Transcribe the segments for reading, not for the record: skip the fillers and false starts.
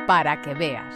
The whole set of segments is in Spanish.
para que veas.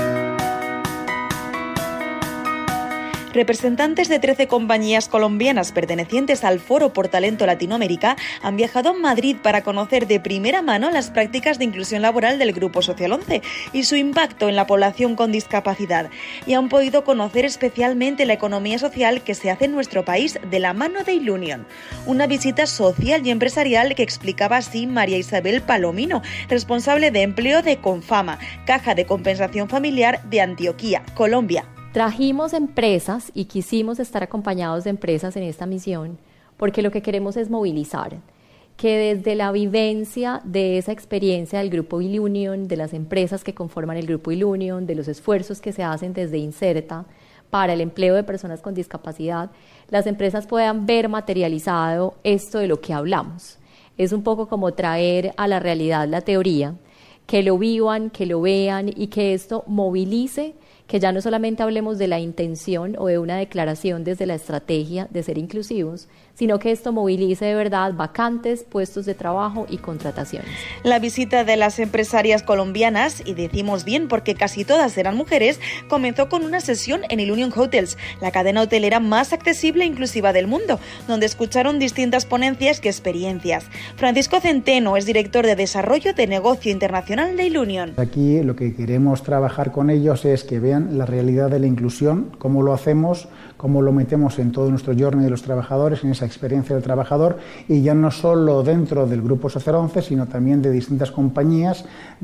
Representantes de 13 compañías colombianas pertenecientes al Foro por Talento Latinoamérica han viajado a Madrid para conocer de primera mano las prácticas de inclusión laboral del Grupo Social 11 y su impacto en la población con discapacidad. Y han podido conocer especialmente la economía social que se hace en nuestro país de la mano de Ilunion. Una visita social y empresarial que explicaba así María Isabel Palomino, responsable de empleo de Confama, Caja de Compensación Familiar de Antioquia, Colombia. Trajimos empresas y quisimos estar acompañados de empresas en esta misión porque lo que queremos es movilizar, que desde la vivencia de esa experiencia del Grupo Ilunion, de las empresas que conforman el Grupo Ilunion, de los esfuerzos que se hacen desde Inserta para el empleo de personas con discapacidad, las empresas puedan ver materializado esto de lo que hablamos. Es un poco como traer a la realidad la teoría, que lo vivan, que lo vean y que esto movilice, que ya no solamente hablemos de la intención o de una declaración desde la estrategia de ser inclusivos, sino que esto movilice de verdad vacantes, puestos de trabajo y contrataciones. La visita de las empresarias colombianas, y decimos bien porque casi todas eran mujeres, comenzó con una sesión en Ilunion Hotels, la cadena hotelera más accesible e inclusiva del mundo, donde escucharon distintas ponencias y experiencias. Francisco Centeno es director de Desarrollo de Negocio Internacional de Ilunion. Aquí lo que queremos trabajar con ellos es que vean la realidad de la inclusión, cómo lo hacemos, cómo lo metemos en todo nuestro journey de los trabajadores, en esa experiencia del trabajador, y ya no solo dentro del Grupo Social 11, sino también de distintas compañías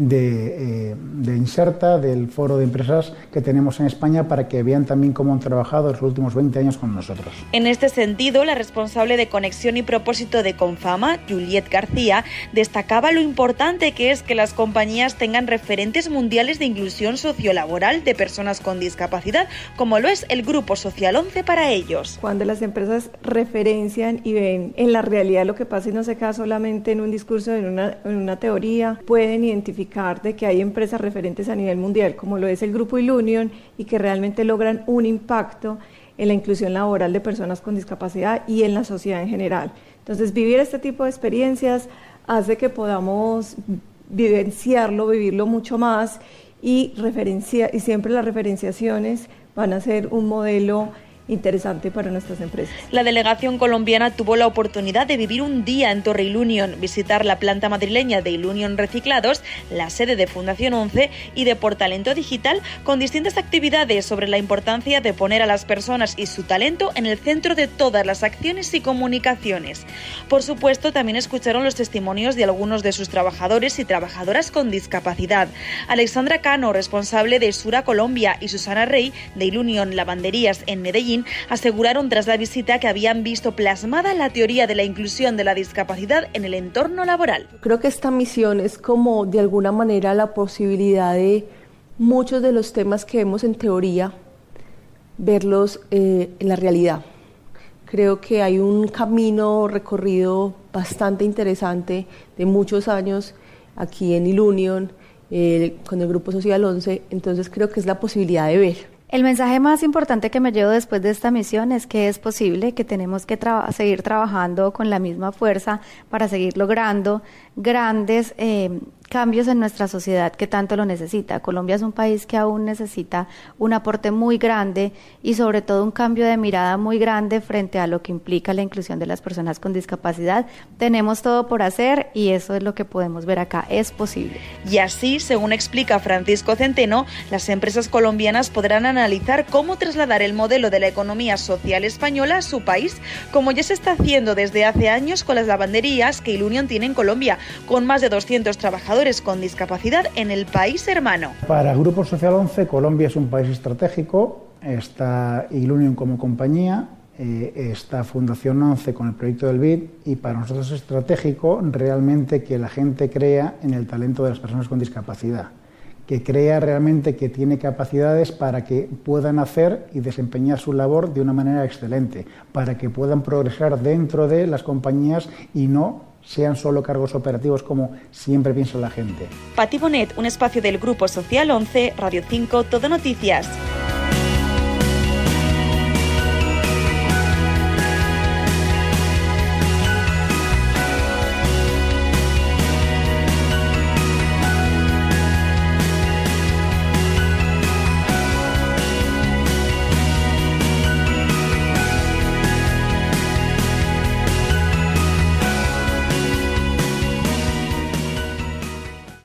de Inserta, del foro de empresas que tenemos en España, para que vean también cómo han trabajado los últimos 20 años con nosotros. En este sentido, la responsable de Conexión y Propósito de Confama, Juliet García, destacaba lo importante que es que las compañías tengan referentes mundiales de inclusión sociolaboral de personas con discapacidad, como lo es el Grupo Social 11 para ellos. Cuando las empresas referencian y ven en la realidad lo que pasa y no se queda solamente en un discurso, en una teoría, pueden identificar de que hay empresas referentes a nivel mundial, como lo es el Grupo Ilunion, y que realmente logran un impacto en la inclusión laboral de personas con discapacidad y en la sociedad en general. Entonces, vivir este tipo de experiencias hace que podamos vivenciarlo, vivirlo mucho más, y siempre las referenciaciones van a ser un modelo interesante para nuestras empresas. La delegación colombiana tuvo la oportunidad de vivir un día en Torre Ilunion, visitar la planta madrileña de Ilunion Reciclados, la sede de Fundación 11 y de Por Talento Digital, con distintas actividades sobre la importancia de poner a las personas y su talento en el centro de todas las acciones y comunicaciones. Por supuesto, también escucharon los testimonios de algunos de sus trabajadores y trabajadoras con discapacidad. Alexandra Cano, responsable de Sura Colombia, y Susana Rey, de Ilunion Lavanderías en Medellín, aseguraron tras la visita que habían visto plasmada la teoría de la inclusión de la discapacidad en el entorno laboral. Creo que esta misión es como de alguna manera la posibilidad de muchos de los temas que vemos en teoría, verlos en la realidad. Creo que hay un camino recorrido bastante interesante de muchos años aquí en Ilunion, con el Grupo Social 11, entonces creo que es la posibilidad de ver. El mensaje más importante que me llevo después de esta misión es que es posible, que tenemos que seguir trabajando con la misma fuerza para seguir logrando grandes cambios en nuestra sociedad que tanto lo necesita. Colombia es un país que aún necesita un aporte muy grande y sobre todo un cambio de mirada muy grande frente a lo que implica la inclusión de las personas con discapacidad. Tenemos todo por hacer y eso es lo que podemos ver acá, es posible. Y así, según explica Francisco Centeno, las empresas colombianas podrán analizar cómo trasladar el modelo de la economía social española a su país, como ya se está haciendo desde hace años con las lavanderías que Ilunion tiene en Colombia, con más de 200 trabajadores con discapacidad en el país hermano. Para Grupo Social 11, Colombia es un país estratégico, está Ilunion como compañía, está Fundación 11 con el proyecto del BID, y para nosotros es estratégico realmente que la gente crea en el talento de las personas con discapacidad, que crea realmente que tiene capacidades para que puedan hacer y desempeñar su labor de una manera excelente, para que puedan progresar dentro de las compañías y no sean solo cargos operativos como siempre piensa la gente. Pati Bonet, un espacio del Grupo Social 11, Radio 5, Todo Noticias.